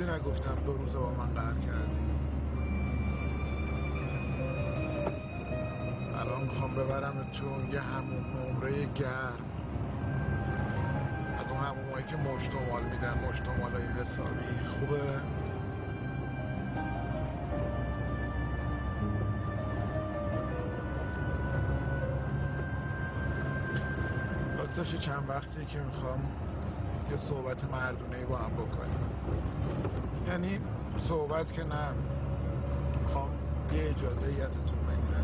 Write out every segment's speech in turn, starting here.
نگفتم 2 روزه با من قهر کردی. الان میخوام ببرم تو یه هموم نمره گرم، از اون همومایی که مشتمال میدن، مشتمالای حسابی. خوبه؟ راستش چند وقتی که میخوام یه صحبت مردونه‌ای با هم بکنیم. یعنی صحبت که نه، میخوام یه اجازه ای ازتون بگیرم.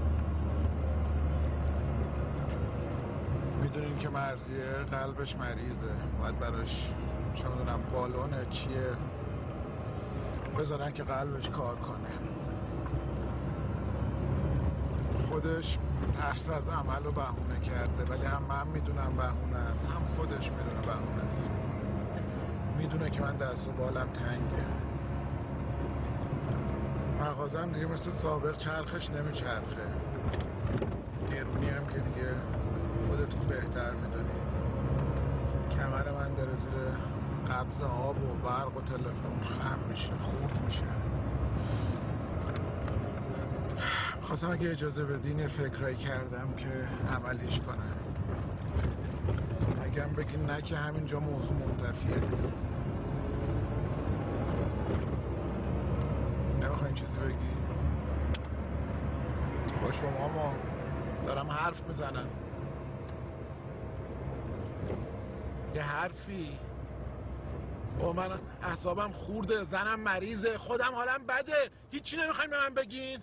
میدونین که مرضیه قلبش مریضه، باید براش چه میدونم بالونه چیه بذارن که قلبش کار کنه. خودش ترس از عمل و بهونه کرده، ولی هم من میدونم بهونه است، هم خودش میدونه بهونه است. میدونه که من دست و بالم تنگه، مغازم دیگه مثل سابق چرخش نمیچرخه، گرونی هم که دیگه خودتون بهتر میدونی. کمر من داره زیر قبض آب و برق و تلفن خم میشه، خورد میشه. خواستم اگه اجازه بدین فکرایی کردم که عملیش کنم. اگه هم بگین نه که همینجا موضوع منتفیه. نمیخواین چیزی بگی؟ با شما ما دارم حرف میزنم. یه حرفی. او من اعصابم خورده، زنم مریضه، خودم حالم بده، هیچی نمیخواین به من بگین؟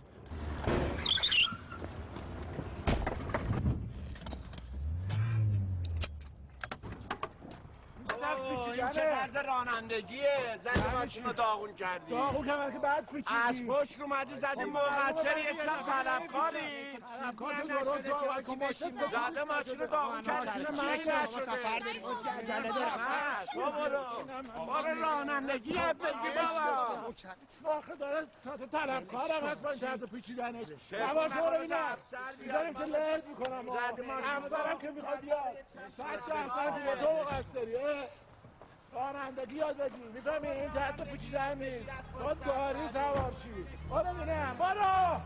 این چه طرز رانندگیه؟ زدی ماشین رو داغون کردی. داغون کردم که بعد پیچیدی. از پشت اومدی زدی مقصر یک سم طلبکاری. طلبکار که درست آقای که ماشین زده ماشین رو داغون کردی. چی نشده؟ تو برو رانندگی یاد بگی بابا. آخه داره تازه طلبکارم هست با این طرز پیچیدنش. یواش برو اینه میذاریم که لرد میکنم. افسرم که میخواد بیاد 100 دیگه تو مقصری. رانندگی یاد بگی، میفهمی این طرز پیچیدن نیست. باید داری سوار شی. برو بینم برو.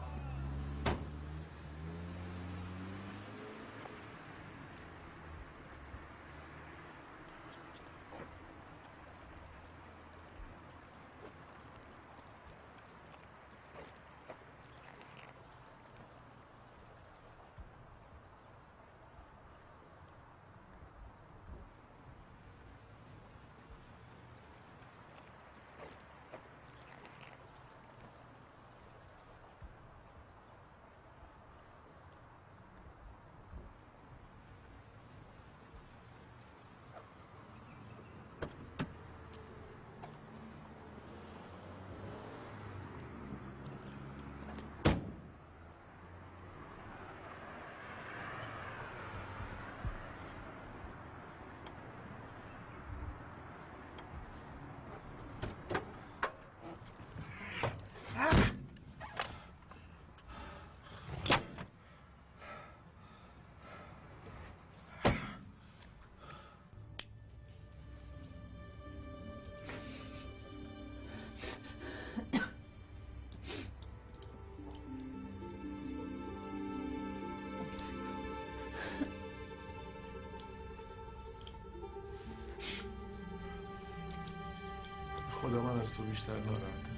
خدا من از تو بیشتر ناراحتم.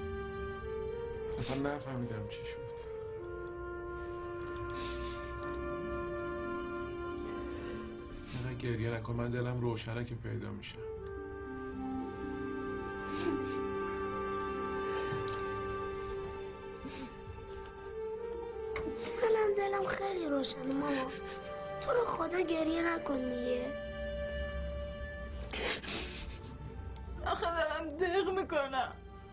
اصلا نفهمیدم چی شد. اینقدر گریه نکن، من دلم روشنه که پیدا میشم. منم دلم خیلی روشنه ماما. تو رو خدا گریه نکن دیگه. آخه دارم دق میکنم.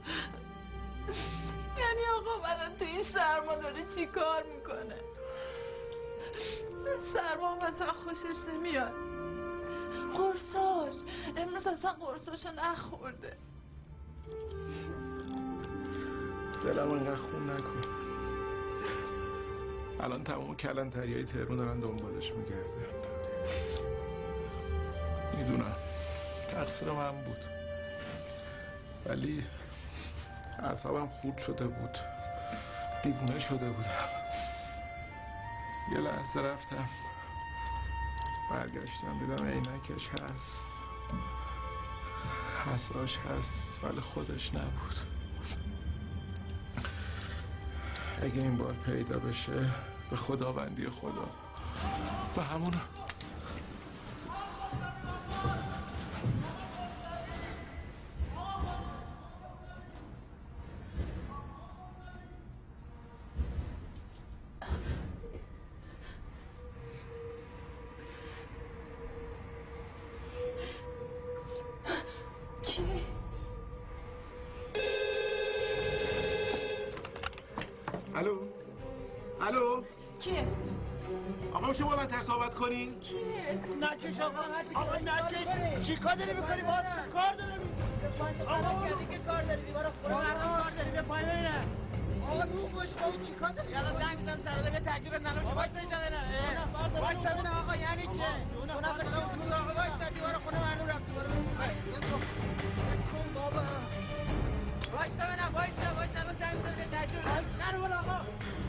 یعنی آقا الان تو این سرما داره چی کار میکنه؟ سرما مثلا خوشش نمیاد. قرصاش امروز اصلا قرصاشو نخورده. دلم انقدر خون نکن. الان تمام کلانتریای تهران دارن دنبالش میگردن. میدونم تقصیر من بود. ولی اعصابم خورد شده بود، دیوونه شده بودم. یه لحظه رفتم برگشتم دیدم عینکش هست، حساش هست ولی خودش نبود. اگه این بار پیدا بشه به خداوندی خدا به همون الو الو کیه؟ آقا میشه بلندتر صحبت کنین؟ کیه؟ نکش آقا نکش. چی کار داری میکنی باز؟ کار دارم. آقا کردی که کار داری دیوارا خونه مردم کار داری بیا پایین ببینم. آقا رو گوش با اون چی کار داری؟ یالا زنگ میزنم سراده به تکلیف نلوشه وایسا اینجا ببینم. وایسا ببینم آقا یعنی چیه؟ دو نفر شما آقا وایسا دیوارا خونه مردم رفت دیوارا بکن بابا. وایسا ببینم وایسا الان زنگ میزنم به تکلیف نرو برو آقا.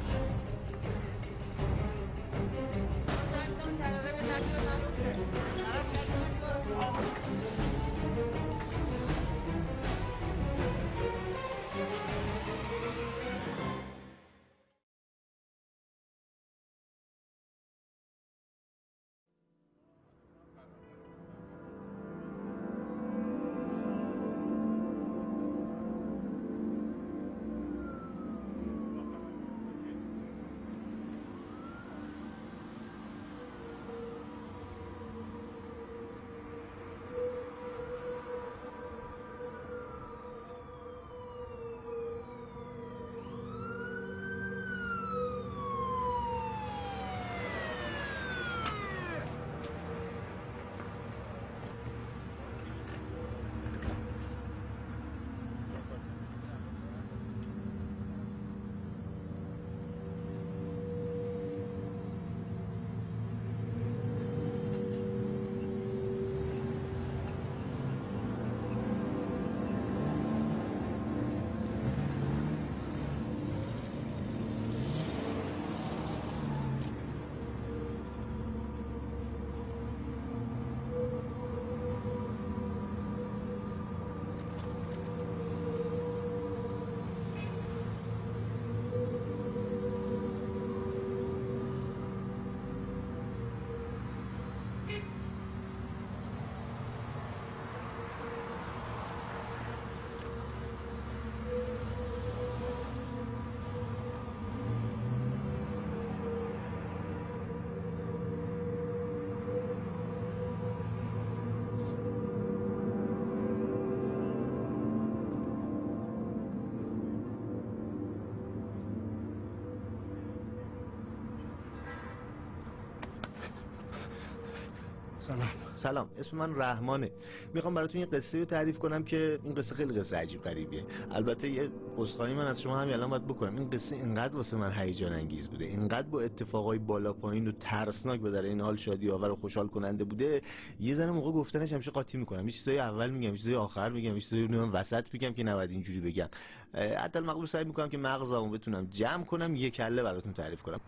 سلام، اسم من رحمانه. میخوام براتون یه قصه رو تعریف کنم که این قصه خیلی قصه عجیب غریبیه. البته یه عذرخواهی من از شما همین الان باید بکنم. این قصه اینقدر واسه من هیجان انگیز بوده، اینقدر با اتفاقای بالا پایین و ترسناک و در این حال شادی آور و خوشحال کننده بوده، یه ذره موقع گفتنش همیشه قاطی میکنم. یه چیزای اول میگم، یه چیزای آخر میگم، یه چیزای وسط میگم که نباید اینجوری بگم. حتی المقدور سعی میکنم که مغزمو بتونم جمع کنم، یه کله براتون تعریف کنم.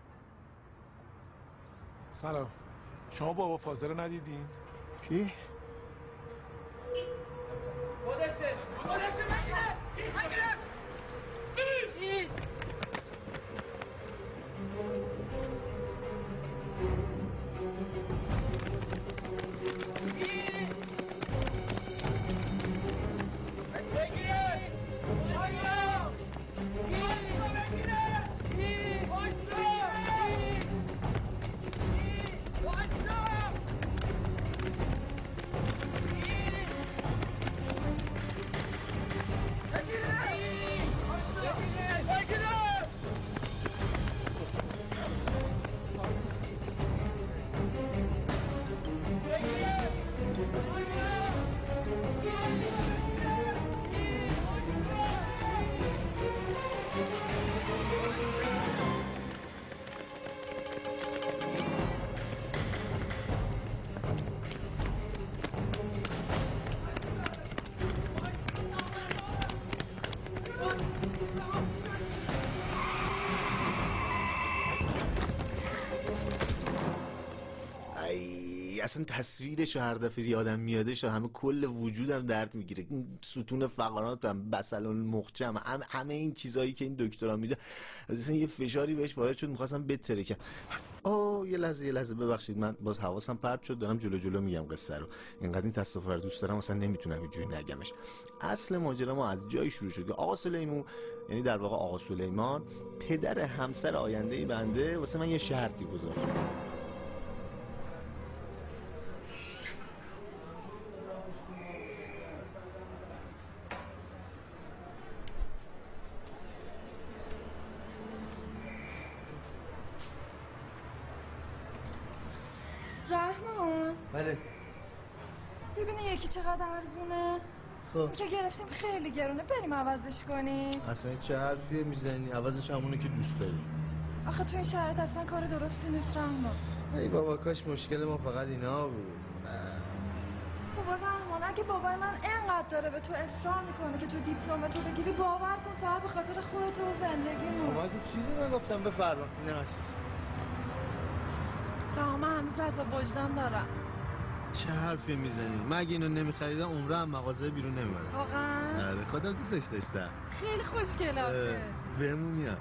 سلام، شما بابا فاضل رو ندیدین؟ چی؟ اصلا تصویرش هر دفعه یادم میادش همه کل وجودم درد میگیره. این ستون فقراتم، بسل المخچم، همه این چیزایی که این دکترا میده اصلا یه فشاری بهش وارد شد میخواستم بترکم. یه لحظه ببخشید، من باز حواسم پرت شد، دارم جلو میگم قصه رو. اینقدر این تصادف رو دوست دارم اصلا نمیتونم اینجوری نگمش. اصل ماجرا ما از جایی شروع شد که آقا سلیمون، یعنی در واقع آقا سلیمان، پدر همسر آینده بنده واسه من یه شرطی گذاشت. رحمان بله. ببینی یکی چقدر ارزونه. خب که گرفتیم خیلی گرونه، بریم عوضش کنیم. اصلا چه حرفیه میزنی؟ عوضش همونه که دوست داری. آخه تو این شرایط اصلا کار درستی نیست رحمان. ای بابا کاش مشکل ما فقط اینا بود. بابا رحمان، اگه بابای من اینقدر داره به تو اصرار میکنه که تو دیپلم تو بگیری، باور کن فقط به خاطر خودت و زندگیمون. بابا تو چیزی نگفتم، بفرما. نه چیز. رحمان هنوز از وجدان دارم. چه حرفی میزنی؟ من اگه اینو نمیخریدم عمره هم مغازه بیرون نمیمدم. واقعا؟ آره خودم دوستش داشتم. خیلی خوشگله آخه. بهمون میاد.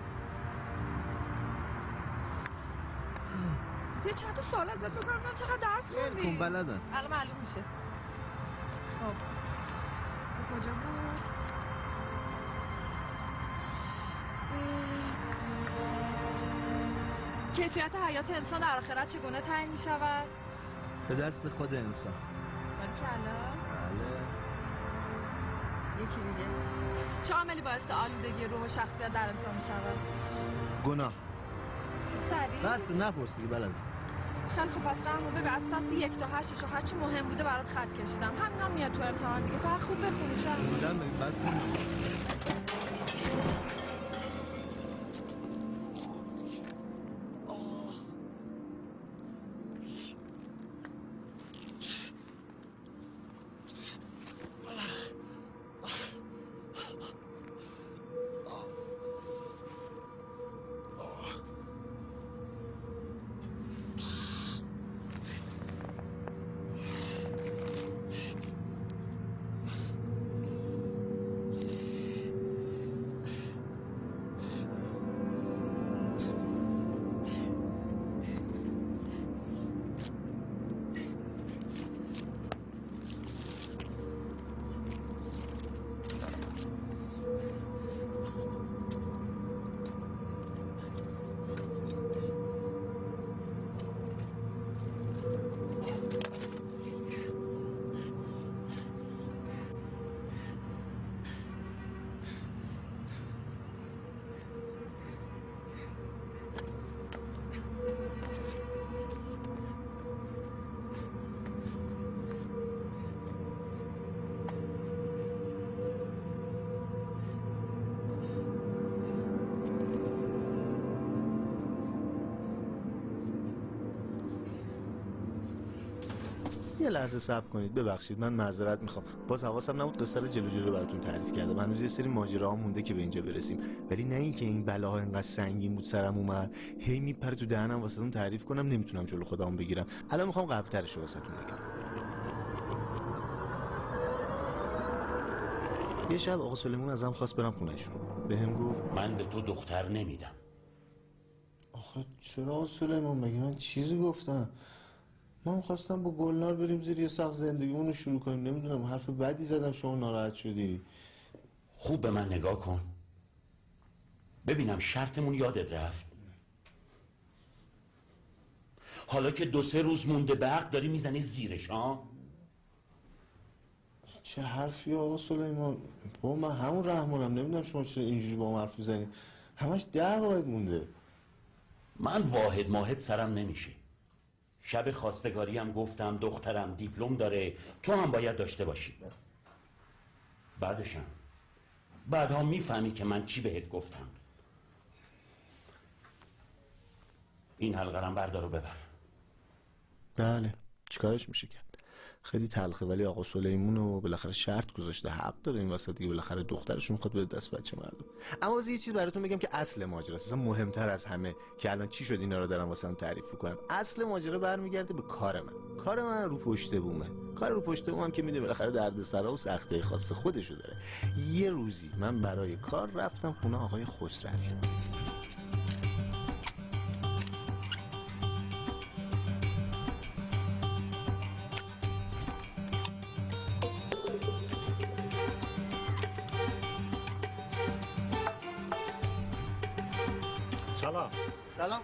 یه چند تا سوال ازت بکنم ببینم چقدر درس خوندی. کن بلدن. الان معلوم میشه. خب کجا بود؟ کیفیت حیات انسان در آخرت چگونه تعیین می شود؟ به دست خود انسان. باریکلا. بله. یکی دیگه. چه عاملی باعث آلودگی روح و شخصیت در انسان می شود؟ گناه. چه سریع؟ بس نپرسی بلدن. خیلی خوب، پس رحمو ببین از فصل 1 تا 8 و هرچی مهم بوده برات خط کشیدم. همینا میاد تو امتحان دیگه، فقط خوب بخونی شد. بودن بگیم بعد یه لحظه صبر کنید، ببخشید من معذرت میخوام. باز حواسم نبود قصه رو جلو براتون تعریف کردم. هنوز یه سری ماجراها مونده که به اینجا برسیم، ولی نه اینکه این بلاها اینقدر سنگین بود سرم اومد هی میپره تو دهنم واسهتون تعریف کنم نمیتونم جلو خودم بگیرم. الان میخوام قبل‌ترش رو واسهتون بگم. یه شب آقا سلیمون ازم خواست برم خونه‌شون. بهم گفت من به تو دختر نمیدم. آخه چرا آقا سلیمان؟ مگه من چیزی گفتم؟ من خواستم با گلنار بریم زیر یه سقف زندگیمون رو شروع کنیم. نمیدونم حرف بدی زدم شما ناراحت شدی. خوب به من نگاه کن ببینم شرطمون یادت رفت. حالا که 2-3 روز مونده به حق داری میزنی زیرش ها؟ چه حرفی آقا سلیمان؟ با من همون رحمانم. نمیدونم شما چرا اینجوری با من حرف میزنی. همش 10 واحد مونده. من واحد سرم نمیشه. شب خواستگاری هم گفتم دخترم دیپلم داره، تو هم باید داشته باشی. بعدها میفهمی که من چی بهت گفتم. این حلقه رم بردار و ببر. بله چیکارش میشه کرد؟ خیلی تلخه، ولی آقا سلیمون رو بالاخره شرط گذاشته، حق داره این وسط دیگه، بالاخره دخترشون میخواد بده دست بچه مردم. اما واسه یه چیز براتون بگم که اصل ماجراست، اصلا مهمتر از همه که الان چی شد اینا رو دارم واسم تعریف میکنم. اصل ماجرا برمیگرده به کار من رو پشت بومه. کار رو پشت بومم که میده بالاخره دردسرا و سختی‌های خاص خودشو داره. یه روزی من برای کار رفتم خونه آقای خسروی. سلام.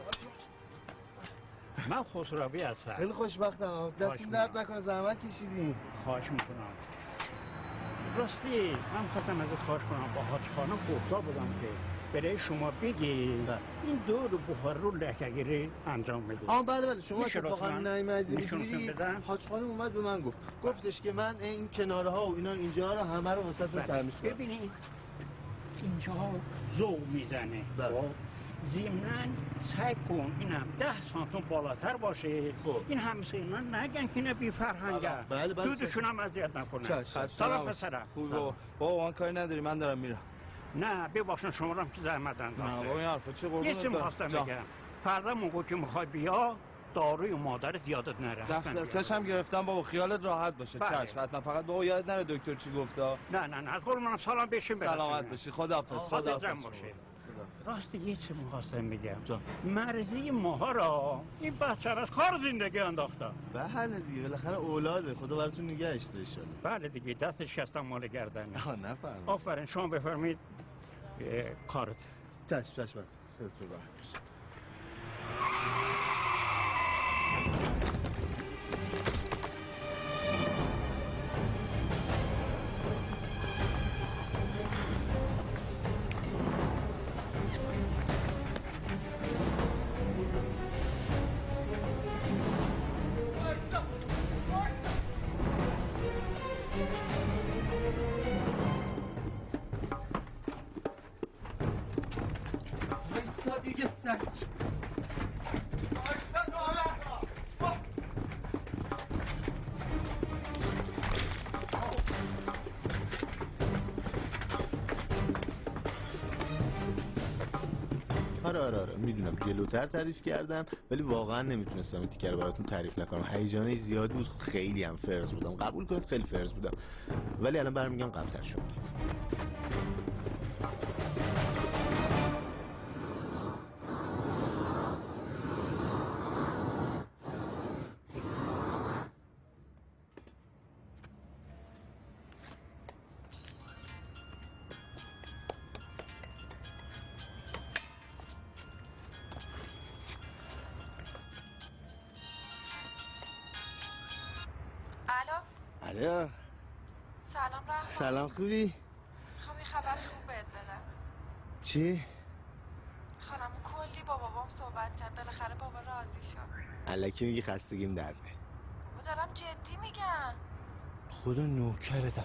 من خسروی هستم. خیلی خوشبختم. دستون درد نکنه، زحمت کشیدین. خواهش میکنم. راستی من خواستم ازت خواهش کنم، با حاج خانم گفته بودم که برای شما بگی این دور بخار رو لکه‌گیری انجام بده. بله شما اتفاقا نیومدید. حاج خانم اومد به من گفتش که من این کناره ها و اینا اینجا رو همه رو واسهتون تمیز کنم. ببینید اینجا ذوق میزنه. ضمناً سعی کن اینم 10 سانتون بالاتر باشه. این همسایه‌ها نگن که اینا بی فرهنگه. بله دودشون هم اذیت نکنه. سلام پسرم. خوب بابا من کاری نداری، من دارم میرم. نه ببخشید شما رو هم که زحمت انداخته. نه بابا این حرفا چه قربونت. یه چیزی می‌خواستم بگم. فردا موقع که میخوای بیا داروی مادرت یادت نره. دفترچه‌ش گرفتم بابا، خیالت راحت باشه. چشم حتما، فقط بابا یادت نره دکتر چی گفتا. نه از قول منم سلام بشین. سلامت باشی. خداحافظ. راستی یه چیز می‌خواستم بگم. مرضی ماها را این بچه را از کار زندگی انداختن. بله دیگه بالاخره اولاده، خدا براتون نگهش داره ان شاءالله. بله دیگه دستش شستم مال گردن. نفرمایید. آفرین شما بفرمایید کارت. چشم خیلیتون راحت باشه. آره میدونم جلوتر تعریف کردم، ولی واقعا نمیتونستم این تیکر براتون تعریف نکنم. هیجانی زیاد بود، خیلی هم فرز بودم، قبول کنید خیلی فرز بودم، ولی الان برمیگم قبل‌تر شد. الو. سلام رحمان. سلام خوبی؟ میخوام یه خبر خوب بهت بدم. چی؟ خانم کلی با بابام صحبت کرد، بالاخره بابا راضی شد. الکی میگی خستگیم درده. بابا دارم جدی میگم. خدا نوکرتم.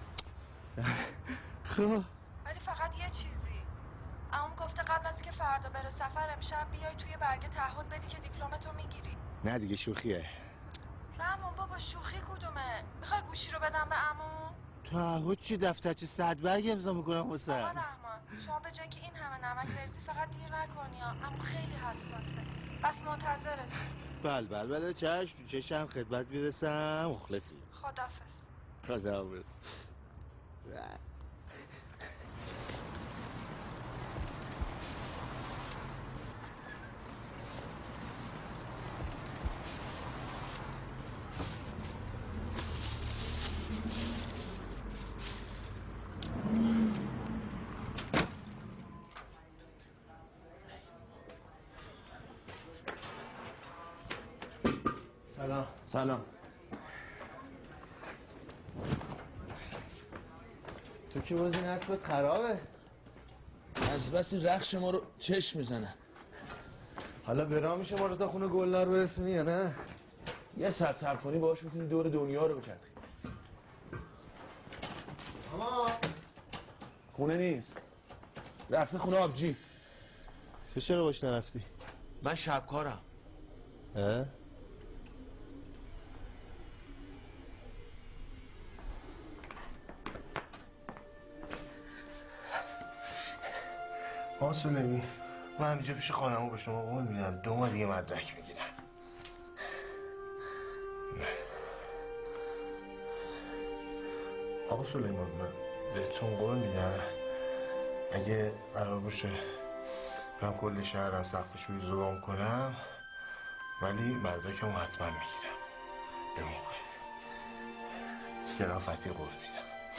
خب ولی فقط یه چیزی. عموم گفته قبل از که فردا بره سفر امشب بیای توی برگه تعهد بدی که دیپلمتو میگیری. نه دیگه شوخیه. رحمان بابا شوخی کدومه؟ میخوای گوشی رو بدم به عمو؟ تعهد چی؟ دفترچه 100 برگ امضا میکنم واسه. بابا رحمان شما به جای که این همه نمک بریزی فقط دیر نکنی ها. عمو خیلی حساسه. بس منتظرت. بله چشم تو چشم خدمت میرسم. مخلصی. خداحافظ. سلام. تو که بازی نصبت خرابه. از بس رخش ما رو چشم میزنن. حالا برا میشه ما رو تا خونه گلنار برسونی یا نه؟ یه ساعت صبر کنی باهاش میتونی دور دنیا رو بچرخی. اما خونه نیست، رفته خونه آبجی. تو چرا باش نرفتی؟ من شبکارم. آقا سلیمی من همینجا پیش خانمو به شما قول میدم 2 ماه دیگه مدرک میگیرم. آقا سلیمان من بهتون قول میدم اگه قرار باشه برم کل شهرم سقف شوی زبان کنم ولی مدرکمو حتما میگیرم به موقع. شرافتی قول میدم.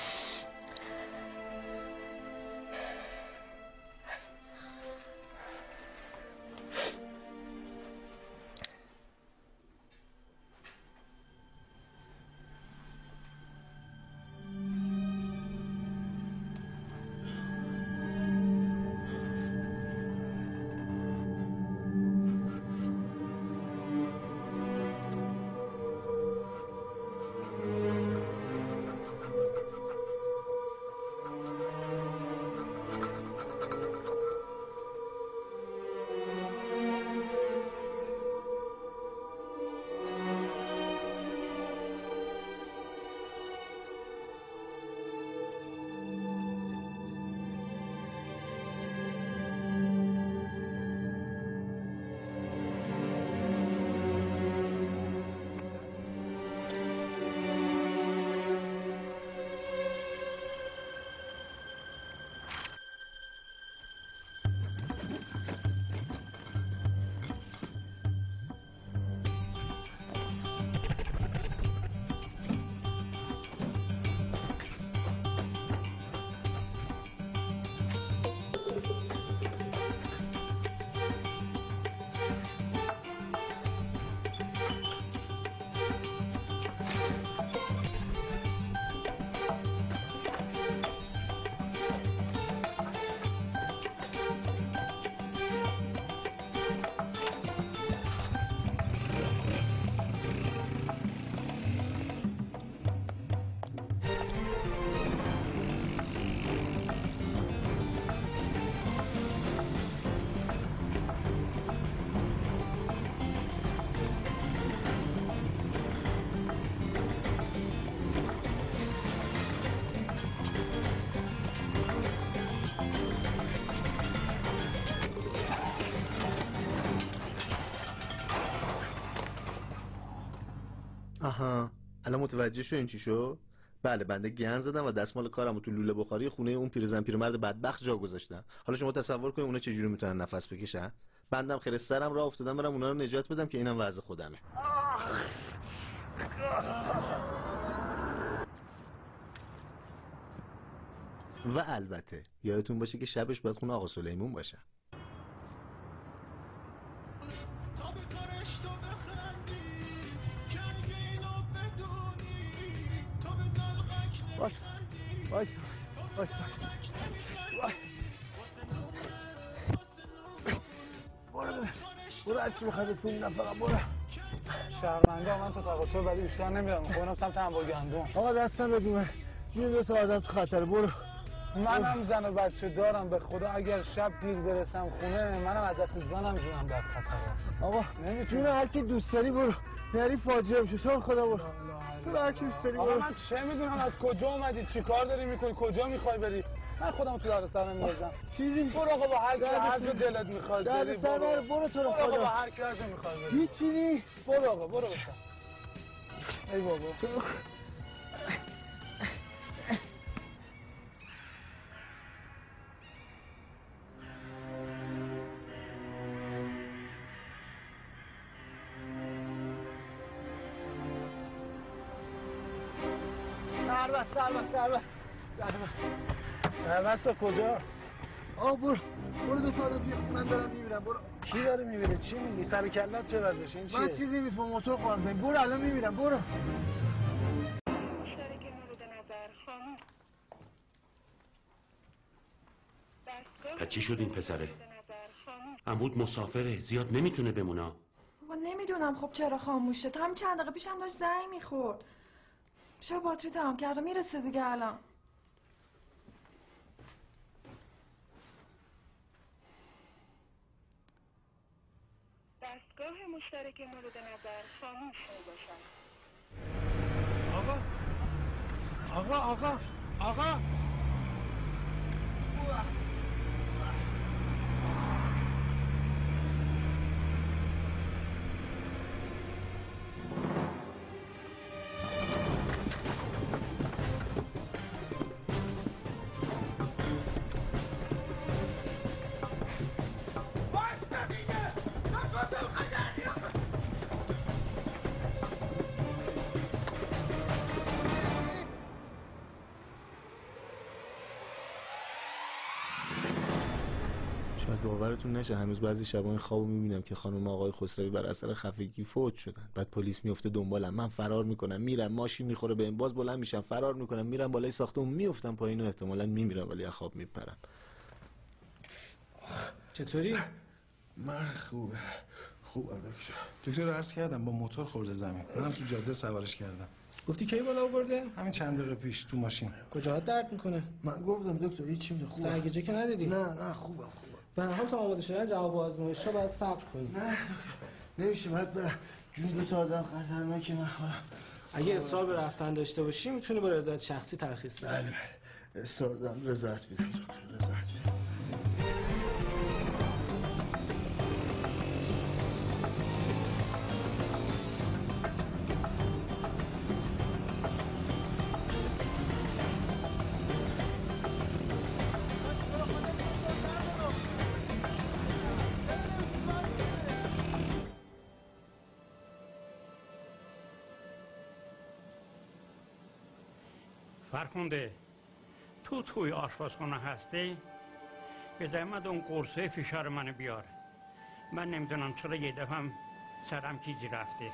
آها الان متوجه شو این چی شو؟ بله بنده گند زدم و دستمال کارمو تو لوله بخاری خونه اون پیرمرد بدبخت جا گذاشتم. حالا شما تصور کنید اونا چجوری میتونن نفس بکشن؟ بندم خیر سرم راه افتادم برم اونا رو نجات بدم که اینم وضع خودمه. و البته یادتون باشه که شبش باید خونه آقا سلیمون باشه. وایس برو هرچی میخوای به پول نفقه برو. شهرمنده من تو تقاطع ولی بیشتر نمیرم خونم سمت انبار گندم. آقا دستم بدون جون 2 تا آدم تو خطره برو. منم زن و بچه دارم به خدا اگر شب دیر برسم خونه منم از دست زنم جونم در خطره. آقا جون هر کی دوست داری برو نری فاجعه میشه تو خدا برو. تو هر کی دوست داری برو. آقا من چه میدونم از کجا اومدی چی کار داری میکنی کجا میخوای بری؟ من خودم تو دردسر نمیذارم. چیزی برو آقا با هر کی هر جا دلت میخواد بری. دردسر برو تو رو خدا. برو با هر کی هر جا میخوای بری. هیچی نی. برو آقا برو بسم. ای بابا. دربست کجا؟ برو 2 تا آدم بیار من دارم میمیرم برو. کی داره میمیره؟ چی میگی؟ سر کلت چه وضعشه؟ این چیه؟ من چیزی نیست با موتور خورم زنگ برو الان میمیرم برو. پس چی شد این پسره؟ عمود مسافره زیاد نمیتونه بمونه. بابا نمیدونم خب چرا خاموشه. تا همین چند دقیقه پیشم داشت زنگ میخورد. شاید باتری تمام کرده میرسه دیگه الان. دستگاه مشترک مورد نظر خاموش میباشد. آقا شاید باورتون نشه هنوز بعضی شبا این خوابو میبینم که خانم آقای خسروی بر اثر خفگی فوت شدن. بعد پلیس میفته دنبالم، من فرار میکنم میرم، ماشین میخوره بهم، باز بلند میشم فرار میکنم میرم بالای ساختمون، میافتم پایین و احتمالاً میمیرم ولی از خواب میپرم. چطوری؟ من خوبم دکتر عرض کردم با موتور خورده زمین. منم تو جاده سوارش کردم. گفتی کی بالا آورده؟ همین چند دقیقه پیش تو ماشین. کجاها درد میکنه؟ من گفتم دکتر هیچی میگه خوبم. سرگیجه که ندیدی؟ نه خوبم. به هر حال تا آماده شدن جواب آزمایش رو باید صبر کنی. نه نمیشه، باید برم. جون دو تا آدم خطرناکه نخورم. اگه اصرار به رفتن داشته باشی میتونی با رضایت شخصی ترخیص بدی. بله اصرار دارم، رضایت میدم دکتر، رضایت میدم. فرخنده توی آشپزخونه هستی؟ به زحمت اون قرصه فشار منو بیار. من نمیدونم چرا یه دفعه سرم چیزی رفته.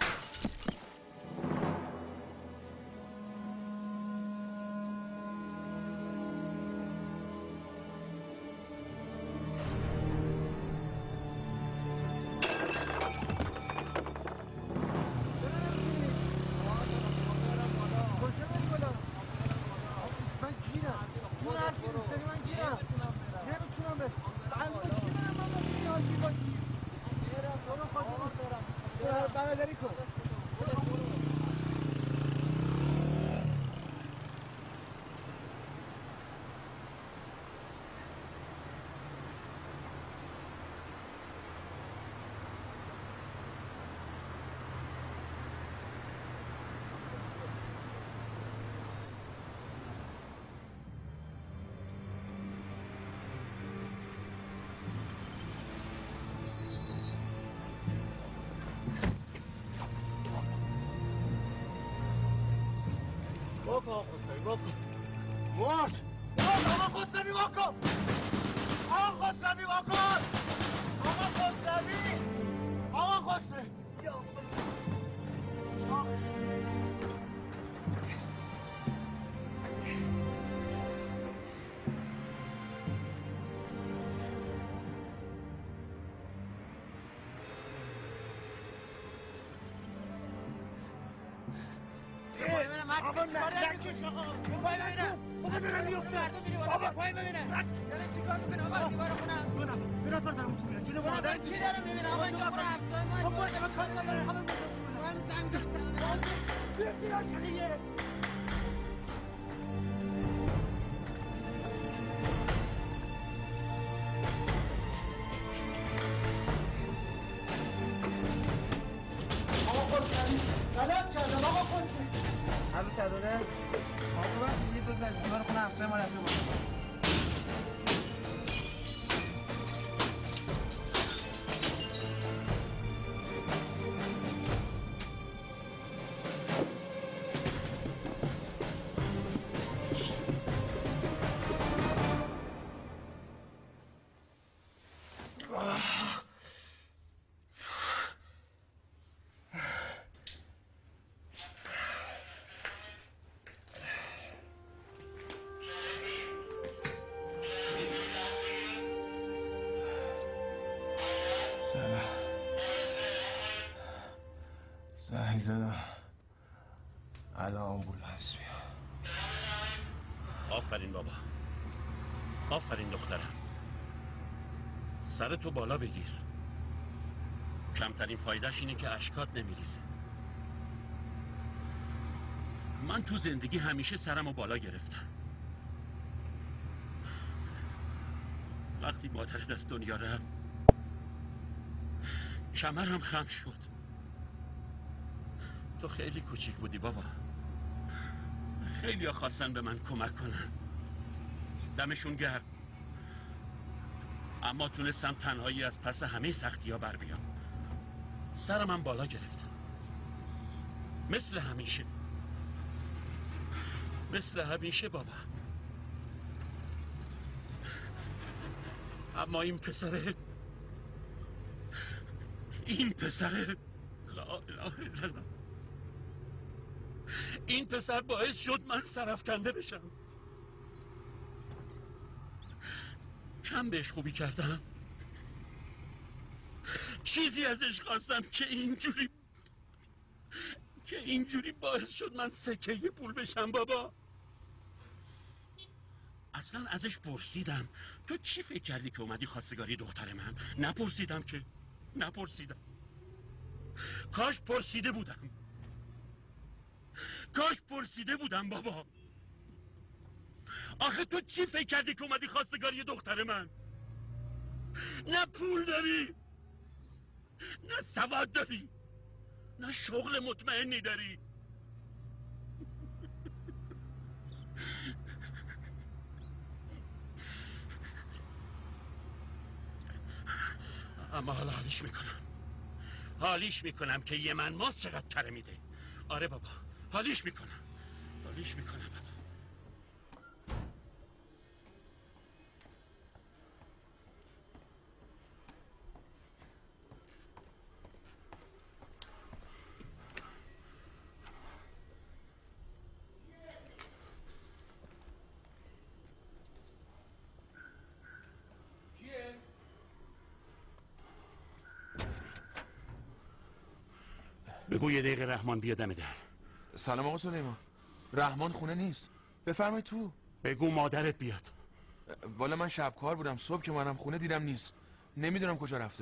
واکن آقا خسروی واکن. مرد آقا خسروی واکن. آقا خسروی واکن. آقا خسروی آقا نکش آقا پای ببینم. آقا دارم میفته. آقا پای ببینم. داره چیکار میکنه آقا؟ دیوار خونه. دو نفر دارم تو میاد. جون مادر چی داره میبینه آقا؟ اینجا خونه همسایه من. خب باشه من کاری نداره. من زنگ میزنم سلام. بیا چلیه. آقا خسروی غلط کردم آقا خسروی. الو سعداده؟ آقا بخش یه دوز از دیوار خونه همسایه ما رفته باشه. زنگ زدم الان آمبولانس میاد. آفرین بابا، آفرین دخترم. سرتو بالا بگیر. کمترین فایدهش اینه که اشکات نمیریزه. من تو زندگی همیشه سرمو بالا گرفتم. وقتی مادرت از دنیا رفت کمرم خم شد. تو خیلی کوچیک بودی بابا. خیلی ها خواستن به من کمک کنن، دمشون گرم، اما تونستم تنهایی از پس همه سختی ها بر بیام. سرم من بالا گرفتم مثل همیشه، مثل همیشه بابا. اما این پسره لا اله الا الله، این پسر باعث شد من سرافکنده بشم. کم بهش خوبی کردم؟ چیزی ازش خواستم که اینجوری باعث شد من سکه پول بشم؟ بابا اصلا ازش پرسیدم تو چی فکر کردی که اومدی خواستگاری دختر من؟ نپرسیدم. کاش پرسیده بودم بابا. آخه تو چی فکر کردی که اومدی خواستگاری دختر من؟ نه پول داری، نه سواد داری، نه شغل مطمئنی داری. اما حالا حالیش میکنم که یه من ماست چقدر کره میده. آره بابا حالیش میکنم بابا. بگو یه دقیقه رحمان بیا دم در. سلام آقا سلیمان، رحمان خونه نیست، بفرمایید تو. بگو مادرت بیاد. والا من شب کار بودم، صبح که منم خونه دیدم نیست، نمیدونم کجا رفته.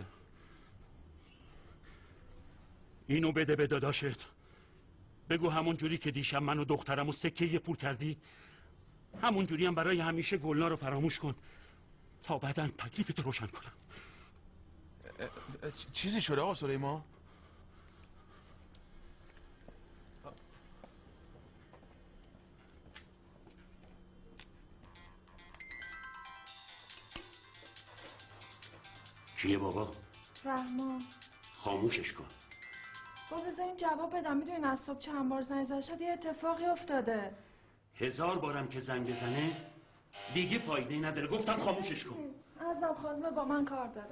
اینو بده به داداشت، بگو همون جوری که دیشب من و دخترمو سکه پول کردی همون جوری هم برای همیشه گلنا رو فراموش کن تا بعداً تکلیفت روشن کنم. چیزی شده آقا سلیمان؟ کیه بابا؟ رحمان. خاموشش کن. بابا بذارین جواب بدم. میدونین از صبح چند بار زنگ زده شد، یه اتفاقی افتاده. 1000 بارم که زنگ بزنه دیگه فایده نداره. گفتم خاموشش کن. عزیزم خانمه با من کار داره.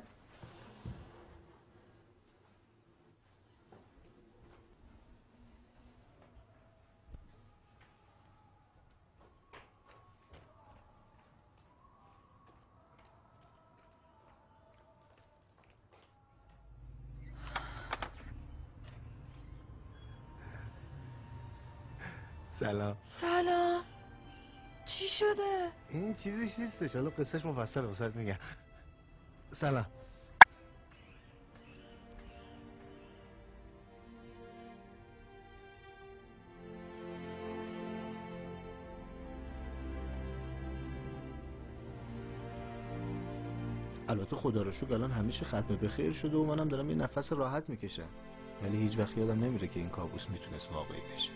سلام. چی شده؟ این چیزیش نیستش، حالا قصهش مفصل واسات میگم. سلام. البته خدا رو شکر الان همه چی ختم به خیر شده و منم دارم یه نفس راحت میکشم، ولی هیچ وقت یادم نمیره که این کابوس میتونست واقعی بشه.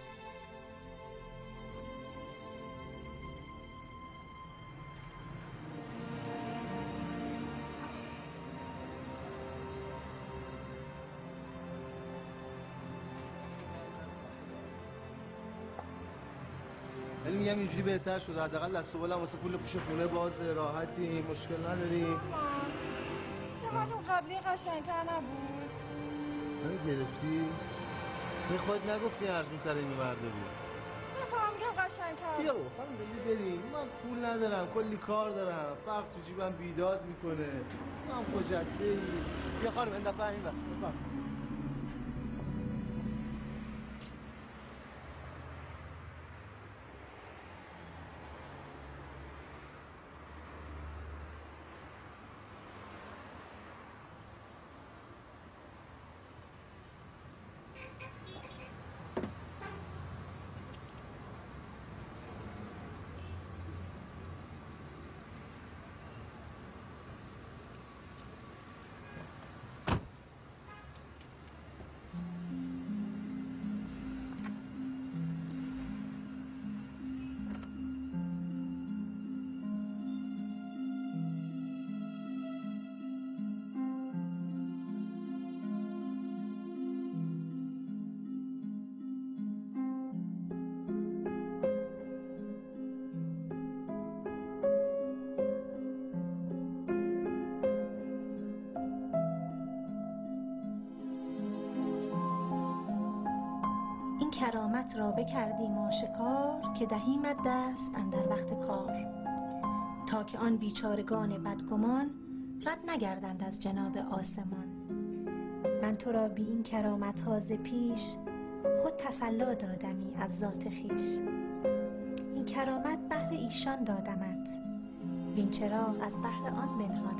ولی میگم اینجوری بهتر شده، حداقل دست و بالم واسه پول پوش خونه بازه، راحتی، مشکل نداریم. یه ولی اون قبلی قشنگ‌تر نبود؟ منو گرفتی؟ خودت نگفتی ارزون تر اینو برداری؟ نفهم میگم قشنگ‌تر. بیا بابا خانم بریم، من پول ندارم، کلی کار دارم، فرق تو جیبم بیداد میکنه، من خجسته ای. بیا خانم این دفعه این وقت کرامت را بکردیم آشکار که دهیمت دست اندر وقت کار، تا که آن بیچارگان بدگمان رد نگردند از جناب آسمان. من تو را بی این کرامت ها ز پیش خود تسلا دادمی از ذات خویش. این کرامت بهر ایشان دادمت، وین چراغ از بهر آن بنهادمت.